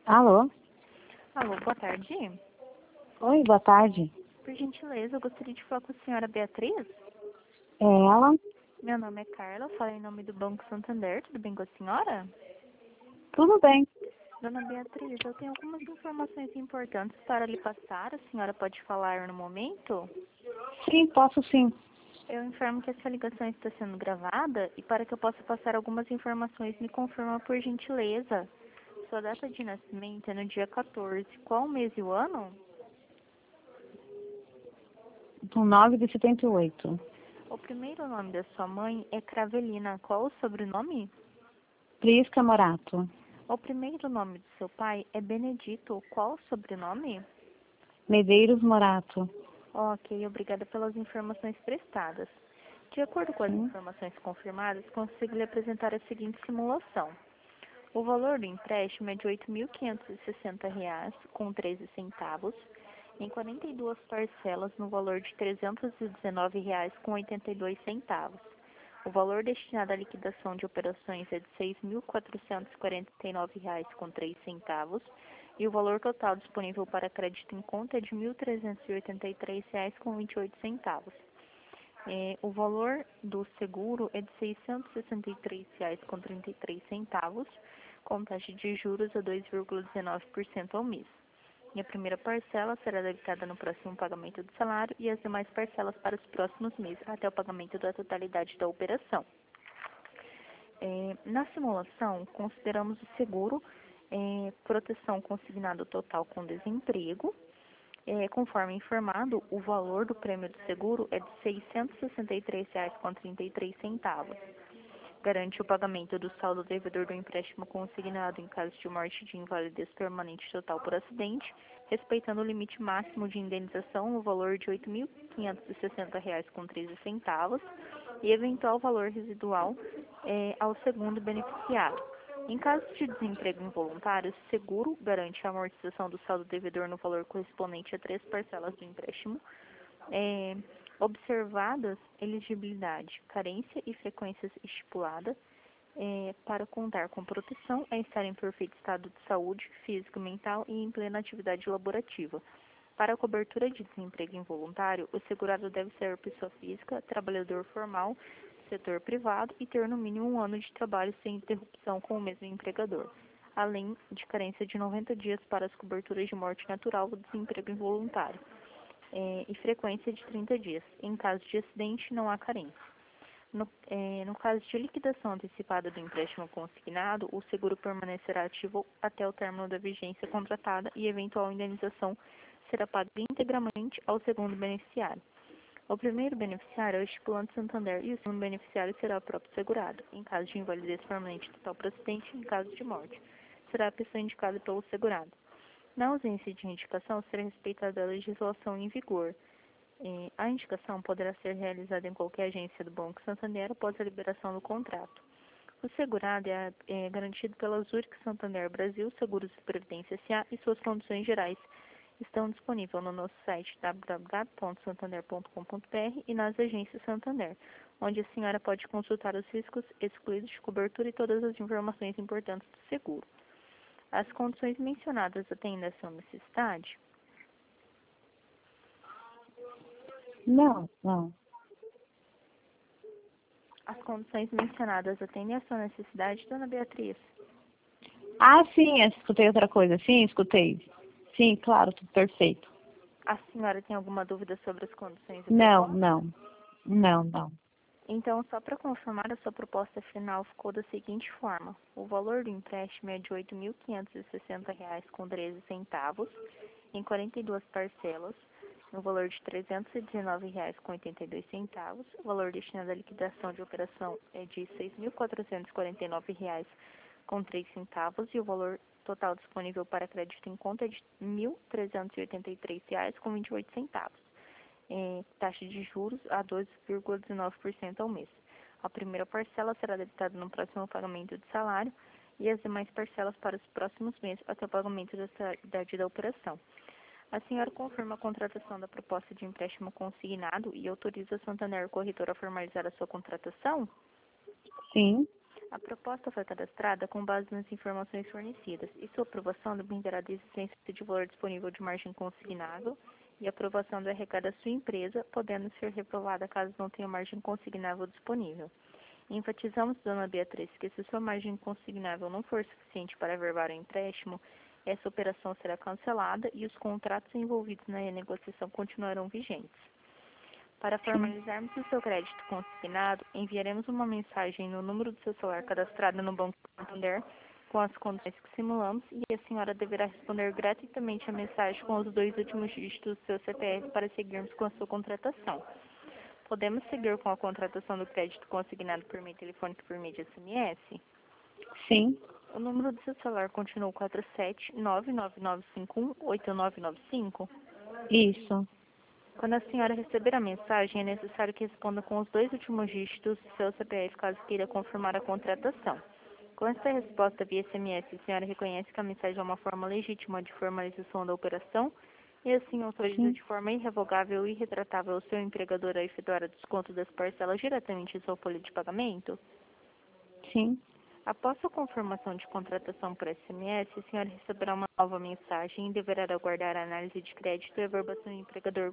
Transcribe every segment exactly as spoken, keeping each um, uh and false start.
Alô? Alô, boa tarde. Oi, boa tarde. Por gentileza, eu gostaria de falar com a senhora Beatriz. É ela? Meu nome é Carla, eu falo em nome do Banco Santander. Tudo bem com a senhora? Tudo bem. Dona Beatriz, eu tenho algumas informações importantes para lhe passar. A senhora pode falar no momento? Sim, posso sim. Eu informo que essa ligação está sendo gravada e para que eu possa passar algumas informações, me confirma por gentileza. Sua data de nascimento é no dia quatorze. Qual o mês e o ano? Do nove de setenta e oito. O primeiro nome da sua mãe é Cravelina. Qual o sobrenome? Prisca Morato. O primeiro nome do seu pai é Benedito. Qual o sobrenome? Medeiros Morato. Ok, obrigada pelas informações prestadas. De acordo com as Sim. informações confirmadas, consigo lhe apresentar a seguinte simulação. O valor do empréstimo é de oito mil quinhentos e sessenta reais com treze centavos, em quarenta e duas parcelas no valor de trezentos e dezenove reais com oitenta e dois centavos. O valor destinado à liquidação de operações é de seis mil quatrocentos e quarenta e nove reais com três centavos e o valor total disponível para crédito em conta é de mil trezentos e oitenta e três reais com vinte e oito centavos. É, o valor do seguro é de seiscentos e sessenta e três reais com trinta e três centavos, com taxa de juros a dois vírgula dezenove por cento ao mês. E a primeira parcela será debitada no próximo pagamento do salário e as demais parcelas para os próximos meses, até o pagamento da totalidade da operação. É, na simulação, consideramos o seguro, é, proteção consignado total com desemprego. É, conforme informado, o valor do prêmio do seguro é de seiscentos e sessenta e três reais com trinta e três centavos. Garante o pagamento do saldo devedor do empréstimo consignado em caso de morte de invalidez permanente total por acidente, respeitando o limite máximo de indenização no valor de oito mil quinhentos e sessenta reais com treze centavos e eventual valor residual é, ao segundo beneficiário. Em caso de desemprego involuntário, o seguro garante a amortização do saldo devedor no valor correspondente a três parcelas do empréstimo, é, observadas elegibilidade, carência e frequências estipuladas é, para contar com proteção a estar em perfeito estado de saúde físico, mental e em plena atividade laborativa. Para a cobertura de desemprego involuntário, o segurado deve ser pessoa física, trabalhador formal, setor privado e ter no mínimo um ano de trabalho sem interrupção com o mesmo empregador, além de carência de noventa dias para as coberturas de morte natural ou desemprego involuntário, é, e frequência de trinta dias. Em caso de acidente, não há carência. No, é, no caso de liquidação antecipada do empréstimo consignado, o seguro permanecerá ativo até o término da vigência contratada e eventual indenização será paga integralmente ao segundo beneficiário. O primeiro beneficiário é o estipulante Santander e o segundo beneficiário será o próprio segurado. Em caso de invalidez permanente total por acidente, em caso de morte, será a pessoa indicada pelo segurado. Na ausência de indicação, será respeitada a legislação em vigor. Eh, A indicação poderá ser realizada em qualquer agência do Banco Santander após a liberação do contrato. O segurado é, é garantido pela Zurich Santander Brasil Seguros e Previdência S A e suas condições gerais estão disponíveis no nosso site w w w ponto santander ponto com ponto b r e nas agências Santander, onde a senhora pode consultar os riscos excluídos de cobertura e todas as informações importantes do seguro. As condições mencionadas atendem a sua necessidade? Não, não. As condições mencionadas atendem a sua necessidade, dona Beatriz? Ah, sim, eu escutei outra coisa. Sim, escutei. Sim, claro, tudo perfeito. A senhora tem alguma dúvida sobre as condições da Não, proposta? não. Não, não. Então, só para confirmar, a sua proposta final ficou da seguinte forma. O valor do empréstimo é de oito mil quinhentos e sessenta reais com treze centavos, em quarenta e duas parcelas, no valor de trezentos e dezenove reais com oitenta e dois centavos. O valor destinado à liquidação de operação é de seis mil quatrocentos e quarenta e nove reais com três centavos e o valor total disponível para crédito em conta é de mil trezentos e oitenta e três reais com vinte e oito centavos. É, taxa de juros a dois vírgula dezenove por cento ao mês. A primeira parcela será debitada no próximo pagamento do salário e as demais parcelas para os próximos meses até o pagamento da totalidade da operação. A senhora confirma a contratação da proposta de empréstimo consignado e autoriza a Santander Corretora a formalizar a sua contratação? Sim. A proposta foi cadastrada com base nas informações fornecidas e sua aprovação dependerá da existência de valor disponível de margem consignável e aprovação do R H da sua empresa, podendo ser reprovada caso não tenha margem consignável disponível. Enfatizamos, dona Beatriz, que se sua margem consignável não for suficiente para averbar o empréstimo, essa operação será cancelada e os contratos envolvidos na renegociação continuarão vigentes. Para formalizarmos o seu crédito consignado, enviaremos uma mensagem no número do seu celular cadastrado no Banco Santander com as condições que simulamos e a senhora deverá responder gratuitamente a mensagem com os dois últimos dígitos do seu C P F para seguirmos com a sua contratação. Podemos seguir com a contratação do crédito consignado por meio telefônico e por meio de S M S? Sim. O número do seu celular continua quatro sete nove nove nove cinco um oito nove nove cinco? Isso. Quando a senhora receber a mensagem, é necessário que responda com os dois últimos dígitos do seu C P F, caso queira confirmar a contratação. Com essa resposta via S M S, a senhora reconhece que a mensagem é uma forma legítima de formalização da operação e assim autoriza Sim. de forma irrevogável e irretratável o seu empregador a efetuar o desconto das parcelas diretamente em sua folha de pagamento? Sim. Após a confirmação de contratação por S M S, a senhora receberá uma nova mensagem e deverá aguardar a análise de crédito e a averbação do empregador.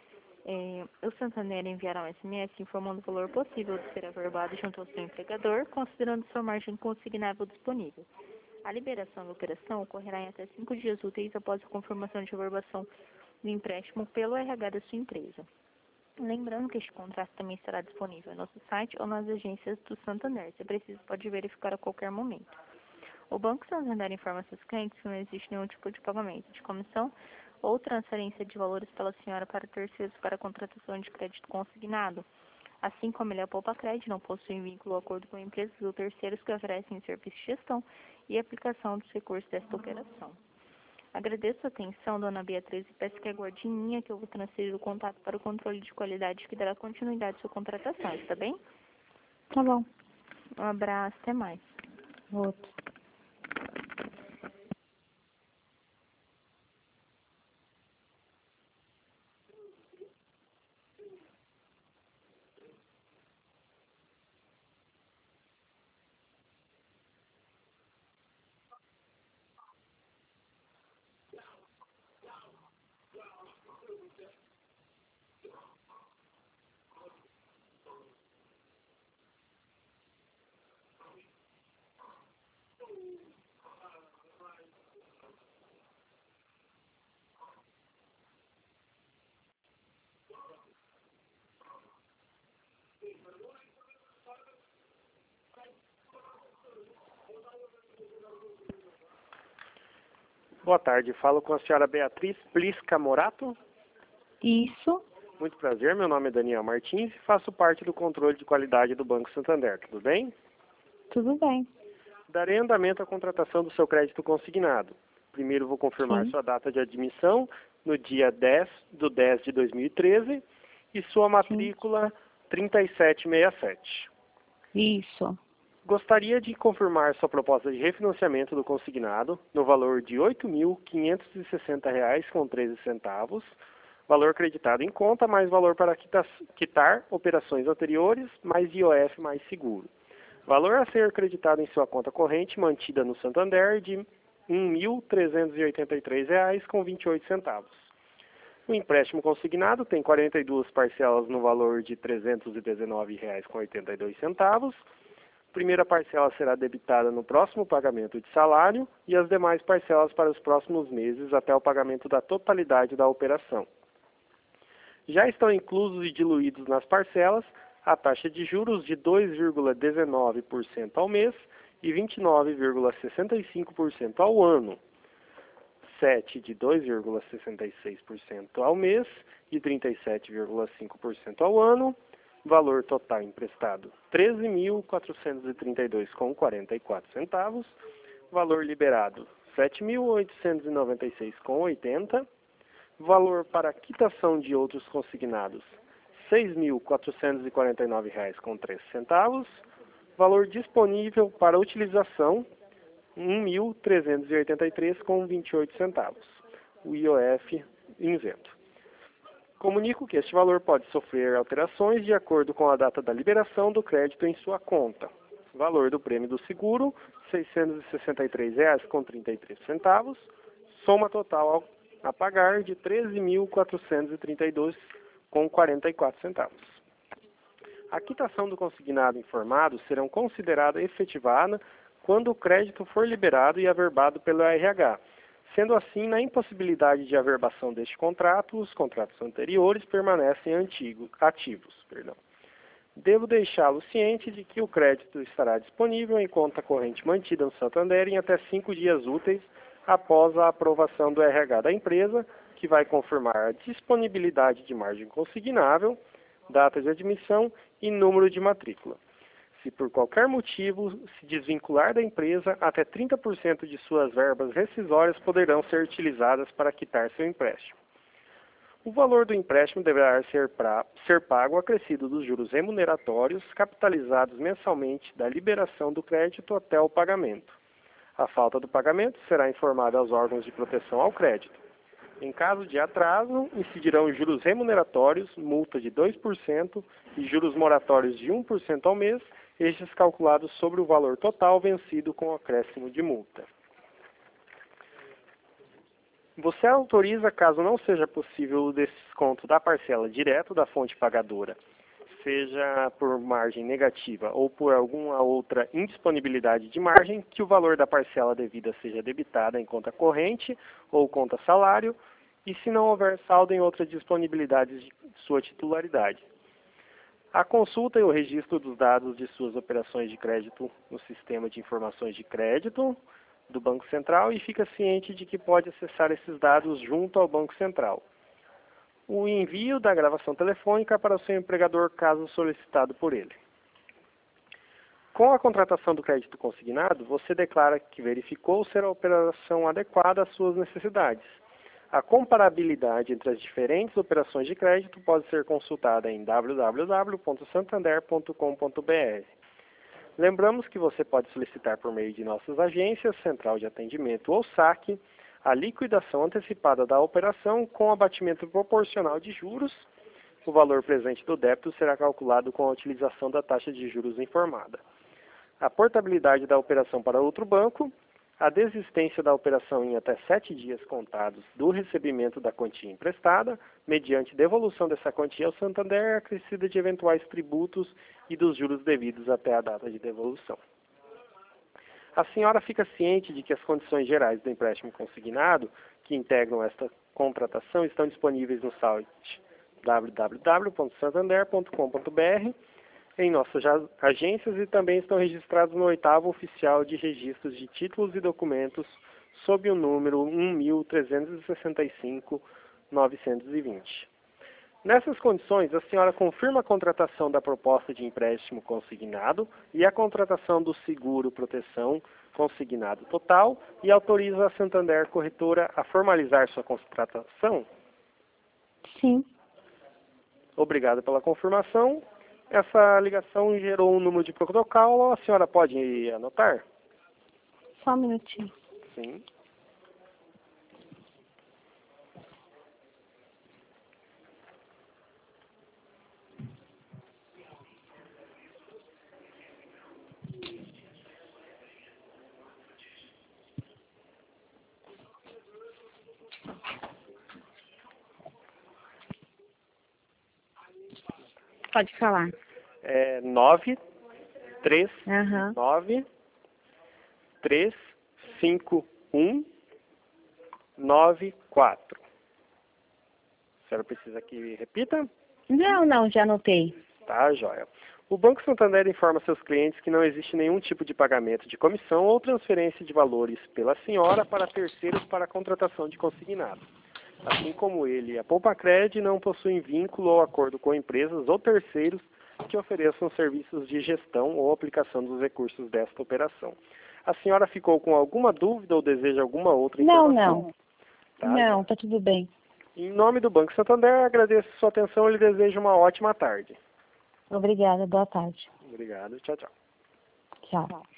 Eh, o Santander enviará um S M S informando o valor possível de ser averbado junto ao seu empregador, considerando sua margem consignável disponível. A liberação da operação ocorrerá em até cinco dias úteis após a confirmação de averbação do empréstimo pelo R H da sua empresa. Lembrando que este contrato também estará disponível no nosso site ou nas agências do Santander. Se preciso, pode verificar a qualquer momento. O Banco Santander informa seus clientes que não existe nenhum tipo de pagamento de comissão ou transferência de valores pela senhora para terceiros para a contratação de crédito consignado. Assim como ele é poupa crédito, não possui vínculo ou acordo com empresas ou terceiros que oferecem serviço de gestão e aplicação dos recursos desta operação. Agradeço a atenção, dona Beatriz, e peço que aguarde em linha que eu vou transferir o contato para o controle de qualidade que dará continuidade à sua contratação, está bem? Tá bom. Um abraço, até mais. Outro. Boa tarde, falo com a senhora Beatriz Plisca Morato. Isso. Muito prazer, meu nome é Daniel Martins e faço parte do controle de qualidade do Banco Santander, tudo bem? Tudo bem. Darei andamento à contratação do seu crédito consignado. Primeiro vou confirmar Sim. sua data de admissão no dia dez do dez de dois mil e treze e sua matrícula trinta e sete sessenta e sete. Isso. Gostaria de confirmar sua proposta de refinanciamento do consignado no valor de oito mil quinhentos e sessenta reais com treze centavos, valor acreditado em conta, mais valor para quitar, quitar operações anteriores, mais I O F mais seguro. Valor a ser acreditado em sua conta corrente mantida no Santander de um mil trezentos e oitenta e três reais com vinte e oito centavos. O empréstimo consignado tem quarenta e duas parcelas no valor de trezentos e dezenove reais com oitenta e dois centavos. Primeira parcela será debitada no próximo pagamento de salário e as demais parcelas para os próximos meses até o pagamento da totalidade da operação. Já estão inclusos e diluídos nas parcelas a taxa de juros de dois vírgula dezenove por cento ao mês e vinte e nove vírgula sessenta e cinco por cento ao ano, sete de dois vírgula sessenta e seis por cento ao mês e trinta e sete vírgula cinco por cento ao ano. Valor total emprestado treze mil quatrocentos e trinta e dois reais com quarenta e quatro centavos. Valor liberado sete mil oitocentos e noventa e seis reais com oitenta. Valor para quitação de outros consignados seis mil quatrocentos e quarenta e nove reais com três centavos. Valor disponível para utilização um mil trezentos e oitenta e três reais com vinte e oito centavos. O I O F isento. Comunico que este valor pode sofrer alterações de acordo com a data da liberação do crédito em sua conta. Valor do prêmio do seguro, seiscentos e sessenta e três reais com trinta e três centavos. Soma total a pagar de treze mil quatrocentos e trinta e dois reais com quarenta e quatro centavos. A quitação do consignado informado serão considerada efetivada quando o crédito for liberado e averbado pelo R H. Sendo assim, na impossibilidade de averbação deste contrato, os contratos anteriores permanecem antigo, ativos. Perdão. Devo deixá-lo ciente de que o crédito estará disponível em conta corrente mantida no Santander em até cinco dias úteis após a aprovação do R H da empresa, que vai confirmar a disponibilidade de margem consignável, data de admissão e número de matrícula. Se por qualquer motivo se desvincular da empresa, até trinta por cento de suas verbas rescisórias poderão ser utilizadas para quitar seu empréstimo. O valor do empréstimo deverá ser, pra, ser pago acrescido dos juros remuneratórios capitalizados mensalmente da liberação do crédito até o pagamento. A falta do pagamento será informada aos órgãos de proteção ao crédito. Em caso de atraso, incidirão juros remuneratórios, multa de dois por cento e juros moratórios de um por cento ao mês, estes calculados sobre o valor total vencido com acréscimo de multa. Você autoriza, caso não seja possível o desconto da parcela direto da fonte pagadora, seja por margem negativa ou por alguma outra indisponibilidade de margem, que o valor da parcela devida seja debitada em conta corrente ou conta salário, e se não houver saldo em outras disponibilidades de sua titularidade. A consulta e o registro dos dados de suas operações de crédito no Sistema de Informações de Crédito do Banco Central e fica ciente de que pode acessar esses dados junto ao Banco Central. O envio da gravação telefônica para o seu empregador, caso solicitado por ele. Com a contratação do crédito consignado, você declara que verificou ser a operação adequada às suas necessidades. A comparabilidade entre as diferentes operações de crédito pode ser consultada em w w w ponto santander ponto com ponto b r. Lembramos que você pode solicitar por meio de nossas agências, Central de Atendimento ou saque, a liquidação antecipada da operação com abatimento proporcional de juros. O valor presente do débito será calculado com a utilização da taxa de juros informada. A portabilidade da operação para outro banco, a desistência da operação em até sete dias contados do recebimento da quantia emprestada, mediante devolução dessa quantia ao Santander, acrescida de eventuais tributos e dos juros devidos até a data de devolução. A senhora fica ciente de que as condições gerais do empréstimo consignado, que integram esta contratação, estão disponíveis no site w w w ponto santander ponto com ponto b r, em nossas agências, e também estão registrados no oitavo oficial de registros de títulos e documentos sob o número um mil trezentos e sessenta e cinco ponto novecentos e vinte. Nessas condições, a senhora confirma a contratação da proposta de empréstimo consignado e a contratação do seguro proteção consignado total e autoriza a Santander Corretora a formalizar sua contratação? Sim. Obrigado pela confirmação. Essa ligação gerou um número de protocolo. A senhora pode anotar? Só um minutinho. Sim. Pode falar. É nove três Aham. nove três cinco um nove quatro. A senhora precisa que repita? Não, não, já anotei. Tá, joia. O Banco Santander informa seus clientes que não existe nenhum tipo de pagamento de comissão ou transferência de valores pela senhora para terceiros para a contratação de consignado. Assim como ele, a Poupacred não possuem vínculo ou acordo com empresas ou terceiros que ofereçam serviços de gestão ou aplicação dos recursos desta operação. A senhora ficou com alguma dúvida ou deseja alguma outra Não, informação? não. Tá? Não, tá tudo bem. Em nome do Banco Santander, agradeço sua atenção e lhe desejo uma ótima tarde. Obrigada, boa tarde. Obrigado, tchau, tchau. Tchau.